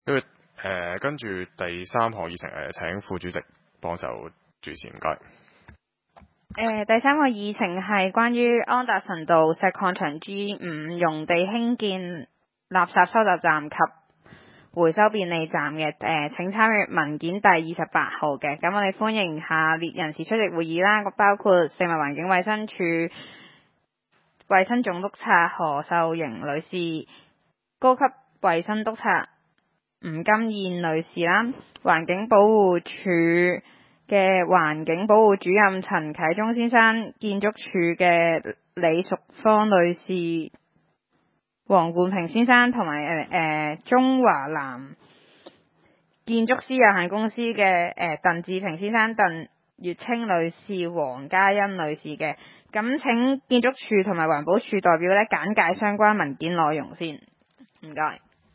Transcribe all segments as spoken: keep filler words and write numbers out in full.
跟住誒，跟住第三項議程誒，請副主席幫手主持，唔該。 誒，第三個議程係關於安達臣道石礦場 G 五用地興建垃圾收集站及回收便利站嘅。誒、呃，請參閱文件第二十八號嘅。咁我哋歡迎下列人士出席會議啦，包括食物環境衛生署衛生總督察何秀瑩女士、高級衛生督察吳金燕女士啦，環境保護署嘅環境保護主任陳啟宗先生，建築署嘅李淑芳女士、黃冠平先生，同埋誒誒中華南建築師有限公司嘅誒鄧志平先生、鄧月清女士、黃嘉欣女士嘅。咁請建築署同埋環保署代表咧簡介相關文件內容先，唔該。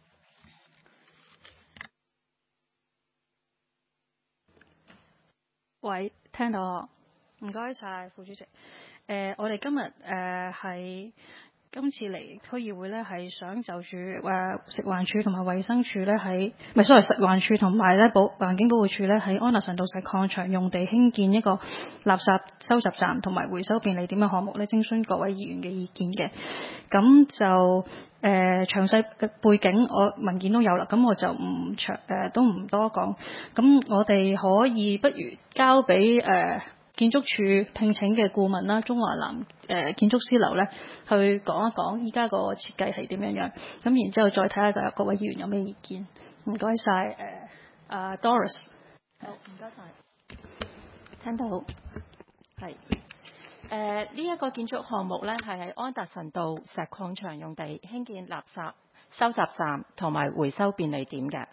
喂，聽到我，唔該晒副主席。誒、呃，我哋今日誒係今次嚟區議會咧，係想就住誒、呃、食環署同埋衛生署咧喺，唔係 sorry 食環署同埋咧保環境保護署咧喺安達臣道石礦場用地興建一個垃圾收集站同埋回收便利點嘅項目咧，徵詢各位議員嘅意見嘅。咁就誒詳細嘅背景，我文件都有啦，咁我就唔長誒、呃、都唔多講。咁我哋可以不如交俾誒、呃、建築署聘請嘅顧問啦，中華南誒、呃、建築師樓咧去講一講依家個設計係點樣樣。咁然之後再睇下就各位議員有咩意見。唔該晒誒阿 Doris。好，唔該晒。聽到係。誒呢一個建築項目呢，係喺安達臣道石礦場用地興建垃圾收集站同埋回收便利點嘅。誒、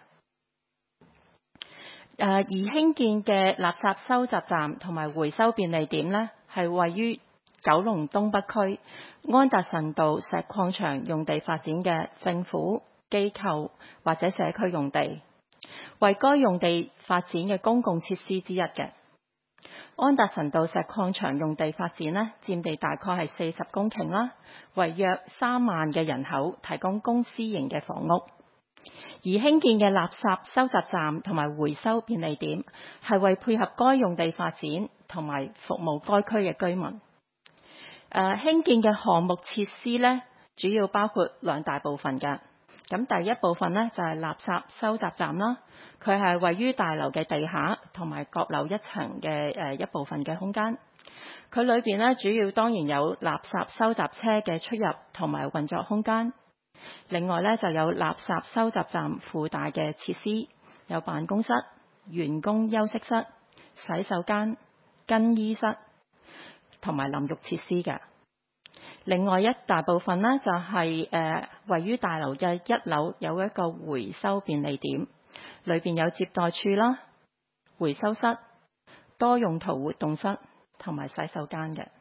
呃、而興建嘅垃圾收集站同埋回收便利點呢，係位於九龍東北區安達臣道石礦場用地發展嘅政府機構或者社區用地，為該用地發展嘅公共設施之一嘅。安達臣道石礦場用地發展呢，佔地大概係四十公頃啦，為約三萬嘅人口提供公私營嘅房屋。而興建嘅垃圾收集站同埋回收便利點，係為配合該用地發展同埋服務該區嘅居民。誒、呃，興建嘅項目設施呢，主要包括兩大部分嘅。咁第一部分呢，就係、是、垃圾收集站啦，佢係位於大樓嘅地下同埋閣樓一層嘅誒一部分嘅空間。佢裏邊呢，主要當然有垃圾收集車嘅出入同埋運作空間。另外呢，就有垃圾收集站附帶嘅設施，有辦公室、員工休息室、洗手間、更衣室同埋淋浴設施嘅。另外一大部分呢，就係、是、誒、呃、位於大樓嘅一樓有一個回收便利點，裏邊有接待處啦、回收室、多用途活動室同埋洗手間嘅。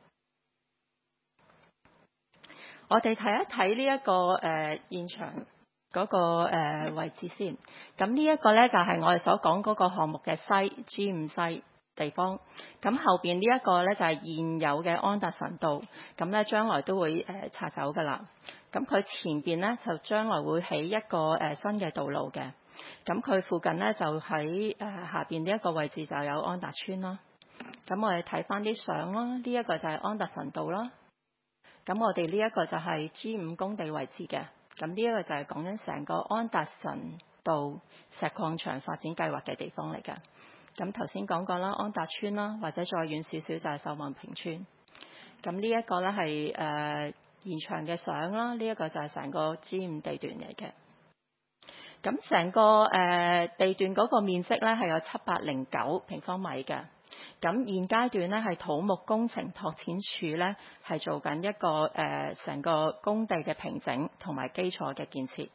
我哋睇一睇呢一個誒、呃、現場嗰、那個誒、呃、位置先。咁呢一個呢，就係、是、我哋所講嗰個項目嘅西 G 五西地方。咁後邊呢一個呢，就係、是、現有嘅安達臣道，咁呢將來都會誒、呃、拆走噶啦。咁佢前邊呢，就將來會起一個誒、呃、新嘅道路嘅。咁佢附近呢，就喺誒、呃、下邊呢一個位置就有安達邨啦。咁我哋睇翻啲相啦，呢、這、一個就係安達臣道啦。咁我哋呢一個就係 G 五工地位置嘅。咁呢一個就係講緊成個安達臣道石礦場發展計劃嘅地方嚟㗎。咁頭先講過啦，安達邨啦，或者再遠少少就係秀茂坪邨。咁呢一個咧係誒現場嘅相啦，呢、這、一個就係成個 G 五地段嚟嘅。咁成個誒、呃、地段嗰個面積咧係有七百零九平方米嘅。咁現階段咧係土木工程拓展署咧係做緊一個誒成、呃、個工地嘅平整同埋基礎嘅建設。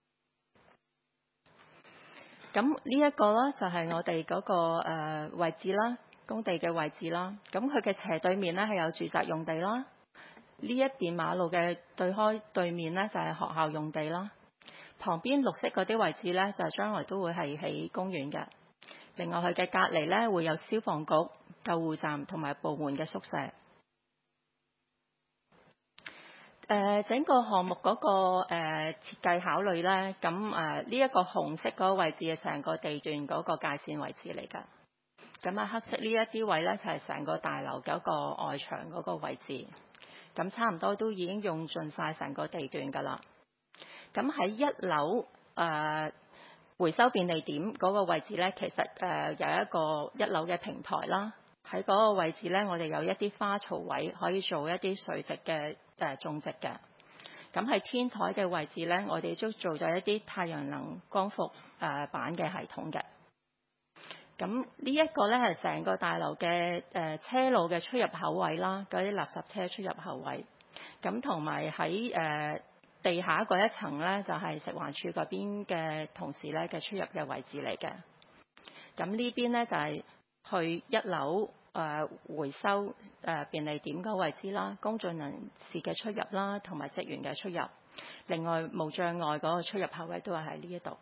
咁呢一個咧就係我哋嗰、那個誒、呃、位置啦，工地嘅位置啦。咁佢嘅斜對面咧係有住宅用地啦。呢一段馬路嘅對開對面咧就係學校用地啦。旁邊綠色嗰啲位置咧就將來都會係起公園嘅。另外佢嘅隔離咧會有消防局、救護站同埋部門嘅宿舍。 誒整個項目嗰、個誒、呃、設計考慮咧，咁誒呢一個紅色嗰個位置係成個地段嗰個界線位置嚟㗎。咁啊黑色呢一啲位咧就係、是、成個大樓嗰個外牆嗰個位置。咁差唔多都已經用盡晒成個地段㗎啦。咁喺一樓誒、呃、回收便利點嗰個位置咧，其實誒、呃、有一個一樓嘅平台啦。喺嗰個位置咧，我哋有一啲花槽位可以做一啲垂直嘅誒、呃、種植嘅。咁喺天台嘅位置咧，我哋都做咗一啲太陽能光伏誒、呃、板嘅系統嘅。咁呢一個咧係成個大樓嘅誒、呃、車路嘅出入口位啦，嗰啲垃圾車出入口位。咁同埋喺誒地下嗰一層咧，就係、是、食環署嗰邊嘅同事咧嘅出入嘅位置嚟嘅。咁呢邊咧就係、是、去一樓誒、呃、回收誒、呃、便利點嗰位置啦，公眾人士嘅出入啦，同埋職員嘅出入。另外無障礙嗰個出入口位都係喺呢一度。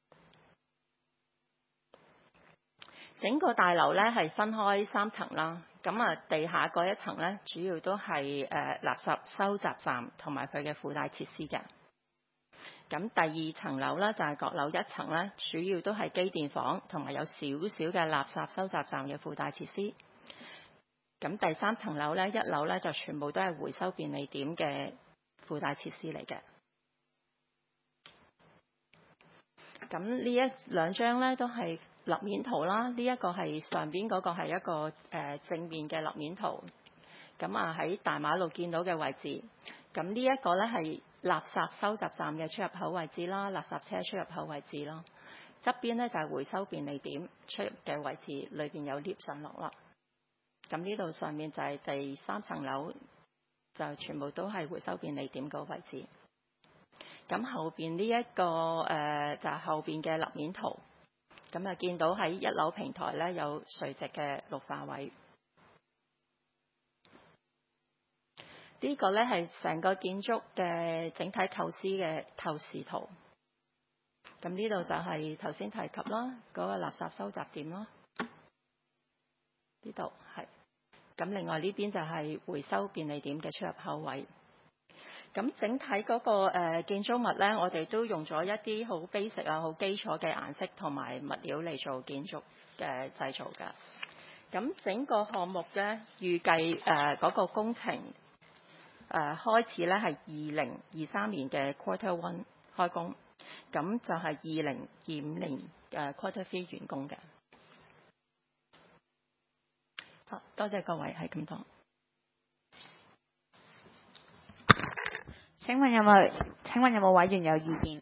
整個大樓咧係分開三層啦，咁啊地下嗰一層咧主要都係誒、呃、垃圾收集站同埋佢嘅附帶設施嘅。咁第二層樓咧就係閣樓一層咧，主要都係機電房同埋有少少嘅垃圾收集站嘅附帶設施。咁第三層樓咧，一樓咧就全部都係回收便利點嘅附帶設施嚟嘅。咁呢一兩張咧都係立面圖啦，呢、這、一個係上邊嗰個係一個誒、呃、正面嘅立面圖。咁啊喺大馬路見到嘅位置，咁呢一個咧係垃圾收集站嘅出入口位置啦，垃圾車出入口位置啦。側邊咧就係、是、回收便利點出入嘅位置，裏邊有 lift 上落啦。咁呢度上面就係第三層樓，就全部都係回收便利點個位置。咁後邊呢一個誒、呃、就係、是、後邊嘅立面圖，咁啊見到喺一樓平台咧有垂直嘅綠化位。呢、這個咧係成個建築嘅整體構思嘅透視圖。咁呢度就係頭先提及啦，嗰、那個垃圾收集點啦。呢度係。咁另外呢邊就係回收便利點嘅出入口位。咁整體嗰、那個、呃、建築物咧，我哋都用咗一啲好 basic 啊、好基礎嘅顏色同埋物料嚟做建築嘅製造㗎。咁整個項目咧，預計誒嗰個工程誒、呃、開始咧係二零二三年嘅 quarter one 開工，咁就係二零二五年誒 quarter three 完工嘅。好，多謝各位，係咁多。 請問有冇？請問有冇委員有意見？誒、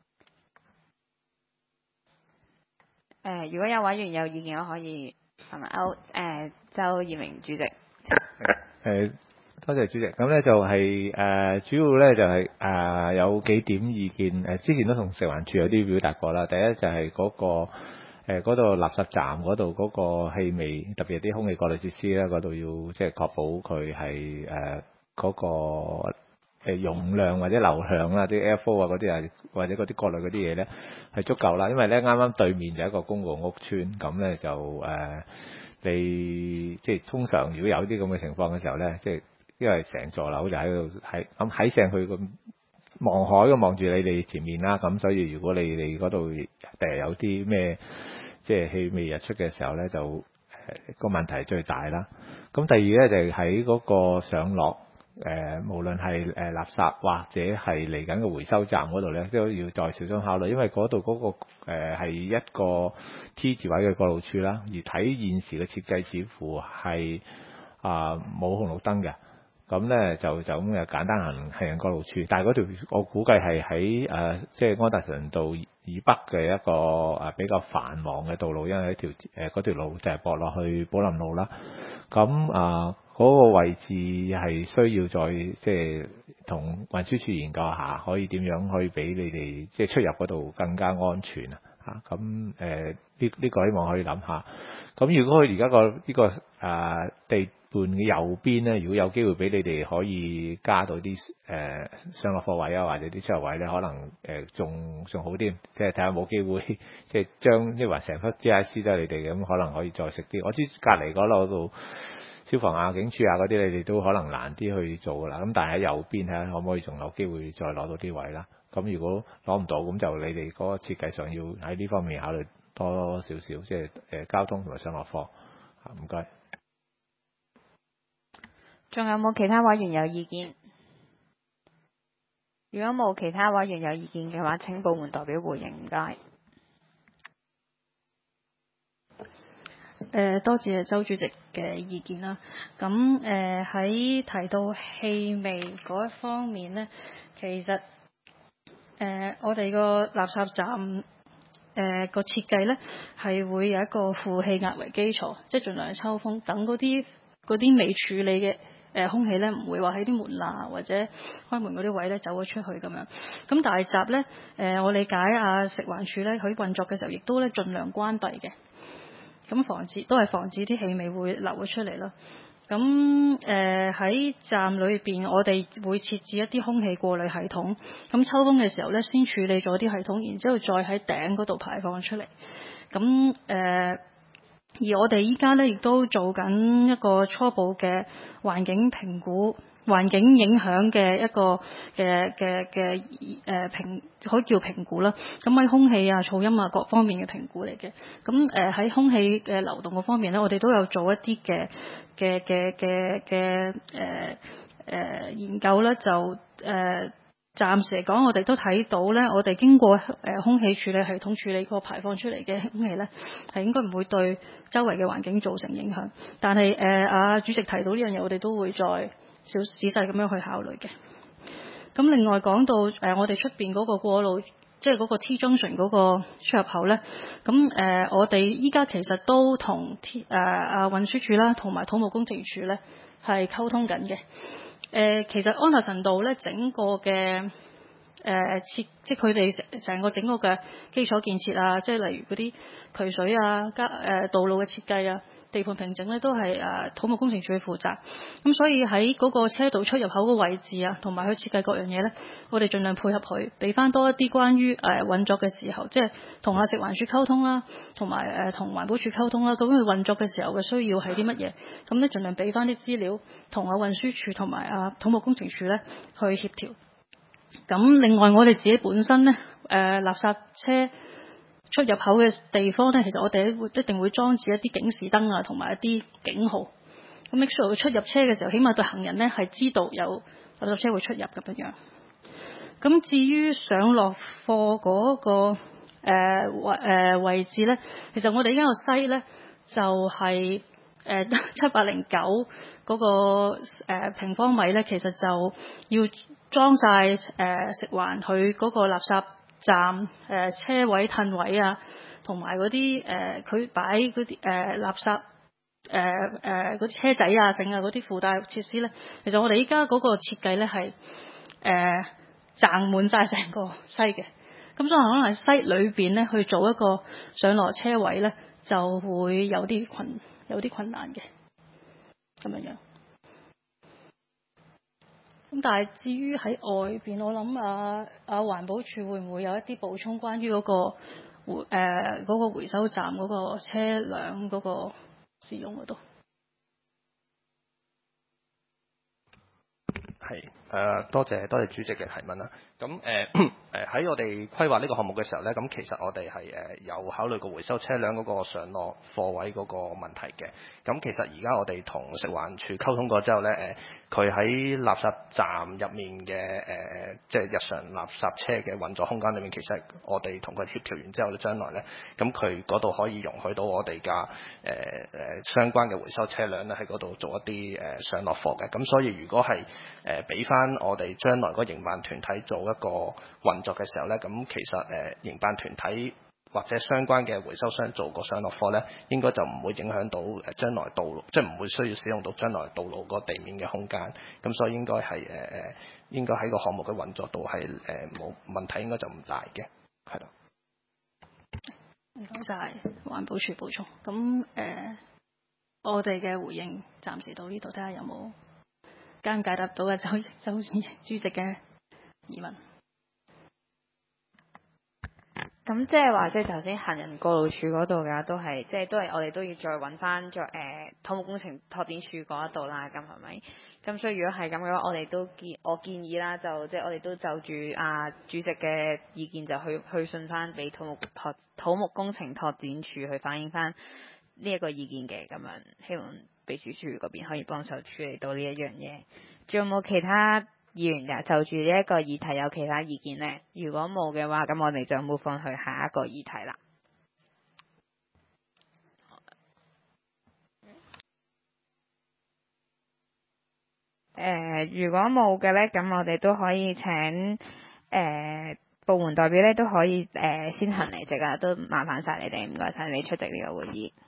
呃，如果有委員有意見，我可以係咪？歐誒周耀明主席。誒、 呃，多謝主席。咁咧就係、是、誒、呃，主要咧就係、是、誒、呃、有幾點意見。誒、呃，之前都同食環署有啲表達過啦。第一就係嗰、那個誒嗰度垃圾站嗰度嗰個氣味，特別係啲空氣過濾設施咧，嗰度要即係確保佢係誒嗰個。誒容量或者流向啦，啲 airflow 啊嗰啲啊，或者嗰啲過濾嗰啲嘢咧係足夠啦。因為咧啱啱對面就一個公共屋邨，咁咧就誒、呃、你即係通常如果有啲咁嘅情況嘅時候咧，即係因為成座樓就喺度喺咁喺上去咁望海咁望住你哋前面啦，咁所以如果你哋嗰度誒有啲咩即係氣味日出嘅時候咧，就誒、呃個問題最大啦。咁第二咧就係喺嗰個上落。誒、呃，無論係誒、呃、垃圾或者係嚟緊嘅回收站嗰度咧，都要再小心考慮，因為嗰度嗰個誒係、呃、一個 T 字位嘅過路處啦，而睇現時嘅設計似乎係啊冇紅綠燈嘅，咁咧就就咁嘅簡單行行人過路處，但係嗰條我估計係喺誒即係安達臣道以北嘅一個誒、呃、比較繁忙嘅道路，因為一條誒嗰條路就係駁落去寶林路啦，咁啊。呃嗰個位置係需要再即係同運輸署研究下，可以點樣可以俾你哋即係出入嗰度更加安全啊！嚇咁誒呢呢個希望可以諗下。咁如果佢而家個呢個誒地盤嘅右邊咧，如果有機會俾你哋可以加到啲誒上落貨位啊，或者啲出入位咧，可能誒仲仲好啲。即係睇下冇機會，即係將即係話成忽 G I C 都係你哋嘅，咁可能可以再食啲。我知隔離嗰度。 消防啊、警署啊嗰啲，你哋都可能難啲去做噶啦。咁但係喺右邊睇下可唔可以仲有機會再攞到啲位啦。咁如果攞唔到，咁就你哋嗰個設計上要喺呢方面考慮多少少，即係誒交通同埋上落課。唔該。 仲有冇其他委員有意見？如果冇其他委員有意見嘅話，請部門代表回應。唔該。 誒多謝周主席嘅意見啦。咁誒喺提到氣味嗰一方面呢，其實誒、呃、我哋個垃圾站誒個設計呢係會有一個負氣壓為基礎，即係盡量抽風，等嗰啲嗰啲未處理嘅誒、呃、空氣呢唔會話喺啲門罅或者開門嗰啲位呢走咗出去咁樣。咁大閘呢，誒、呃、我理解啊食環署呢，佢運作嘅時候亦都咧盡量關閉嘅。咁防止都係防止啲氣味會流咗出嚟啦。咁誒喺站裏邊，我哋會設置一啲空氣過濾系統。咁抽風嘅時候咧，先處理咗啲系統，然之後再喺頂嗰度排放出嚟。咁誒、呃，而我哋依家咧亦都做緊一個初步嘅環境評估。環境影響嘅一個嘅嘅嘅誒評可以叫評估啦。咁喺空氣啊、噪音啊各方面嘅評估嚟嘅。咁誒喺空氣嘅流動嗰方面咧，我哋都有做一啲嘅嘅嘅嘅嘅誒誒研究咧，就誒、呃、暫時嚟講，我哋都睇到咧，我哋經過誒空氣處理系統處理個排放出嚟嘅空氣咧，係應該唔會對周圍嘅環境造成影響。但係誒阿主席提到呢樣嘢，我哋都會再少仔細咁樣去考慮嘅。咁另外講到誒、呃、我哋出邊嗰個過路，即係嗰個 T junction 嗰個出入口咧，咁誒、呃、我哋依家其實都同 T 誒啊運輸署啦，同埋土木工程署咧係溝通緊嘅。誒、呃、其實安達臣道咧整個嘅誒設，即係佢哋成成個整個嘅基礎建設啊，即係例如嗰啲渠水啊、加誒、呃、道路嘅設計啊、地盤平整咧都係誒土木工程署去負責，咁所以喺嗰個車道出入口嘅位置啊，同埋佢設計各樣嘢咧，我哋盡量配合佢，俾翻多一啲關於誒、呃、運作嘅時候，即係同阿食環署溝通啦，同埋誒同環保署溝通啦，究竟佢運作嘅時候嘅需要係啲乜嘢，咁咧盡量俾翻啲資料，同阿運輸署同埋阿土木工程署咧去協調。咁另外我哋自己本身咧誒、呃、垃圾車出入口嘅地方咧，其實我哋會一定會裝置一啲警示燈啊，同埋一啲警號。咁 make sure 佢出入車嘅時候，起碼對行人咧係知道有垃圾車會出入咁樣。咁至於上落貨嗰、那個誒位誒位置咧，其實我哋依家個西咧就係誒七百零九嗰個誒、呃、平方米咧，其實就要裝晒誒、呃、食環佢嗰個垃圾站誒、呃、車位褪位啊，同埋嗰啲誒佢擺嗰啲誒垃圾誒誒嗰啲車仔啊，剩啊嗰啲附帶設施咧，其實我哋依家嗰個設計咧係誒掙滿晒成個西嘅，咁所以可能喺西裏邊咧去做一個上落車位咧，就會有啲困有啲困難嘅咁樣樣。咁但係至於喺外邊，我諗啊啊環保署會唔會有一啲補充關於嗰、嗰個回誒、呃嗰個回收站嗰個車輛嗰個使用嗰度？ 係誒、呃，多謝多謝主席嘅提問啦。咁誒誒喺我哋規劃呢個項目嘅時候咧，咁其實我哋係誒有考慮過回收車輛嗰個上落貨位嗰個問題嘅。咁其實而家我哋同食環署溝通過之後咧，誒佢喺垃圾站入面嘅誒、呃、即係日常垃圾車嘅運作空間裏面，其實我哋同佢協調完之後咧，將來咧，咁佢嗰度可以容許到我哋嘅誒誒相關嘅回收車輛咧喺嗰度做一啲誒、呃、上落貨嘅。咁所以如果係誒俾翻我哋將來嗰個營辦團體做一個運作嘅時候咧，咁其實誒、呃、營辦團體或者相關嘅回收商做個上落貨咧，應該就唔會影響到誒將來道路，即係唔會需要使用到將來道路個地面嘅空間。咁所以應該係誒誒，應該喺個項目嘅運作度係誒冇問題，應該就唔大嘅，係咯。 唔該曬環保署補充。咁誒、呃，我哋嘅回應暫時到呢度，睇下有冇間解答到嘅周周主席嘅疑問。 咁即係話，即係頭先行人過路處嗰度嘅都係，即係都係我哋都要再揾翻再誒土木工程拓展處嗰一度啦，咁係咪？咁所以如果係咁嘅話，我哋都建我建議啦，就即係我哋都就住啊主席嘅意見就去去信翻俾土木拓土木工程拓展處去反映翻呢一個意見嘅，咁樣希望秘書處嗰邊可以幫手處理到呢一樣嘢。仲有冇其他議員㗎？就住呢一個議題有其他意見呢？如果冇嘅話，咁我哋就冇放去下一個議題啦。誒、呃，如果冇嘅呢，咁我哋都可以請誒、呃、部門代表呢都可以誒、呃、先行離席啊，都麻煩晒你哋，唔該晒你出席呢個會議。